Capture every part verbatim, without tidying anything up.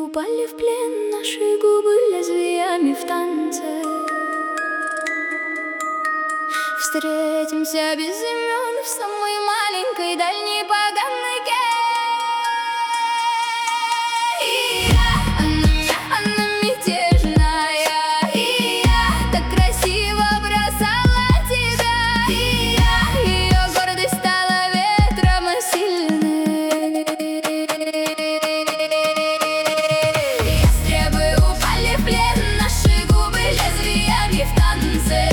упали в плен, наши губы лезвиями в танце. Встретимся без имен в самой маленькой дальней поганке. И я, она, она мятежная, и я так красиво бросала тебя, и я, ее гордость стала ветром сильным. Ястребы упали в плен, наши губы лезвиями в танце.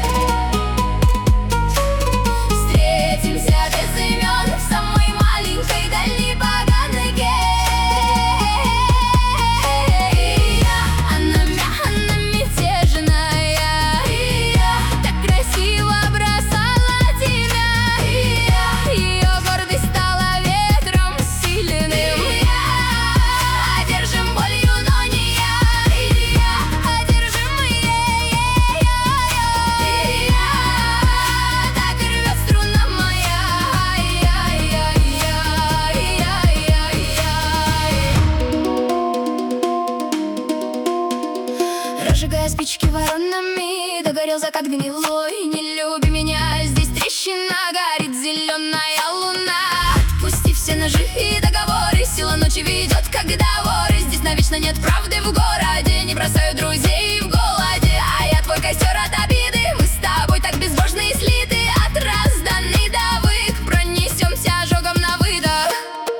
Разжигая спички воронами, догорел закат гнилой. Не люби меня, здесь трещина, горит зеленая луна. Отпусти все ножи и договоры, сила ночи ведет, когда воры. Здесь навечно нет правды в городе, не бросаю друзей в голоде. А я твой костер от обиды, мы с тобой так безбожно и слиты. От разданный давык пронесемся ожогом на выдох.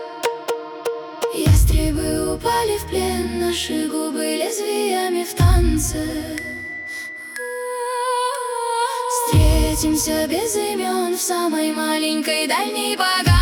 Ястребы упали в плен, наши губы лезвиями в танце. Встретимся без имен в самой маленькой дальней поганке.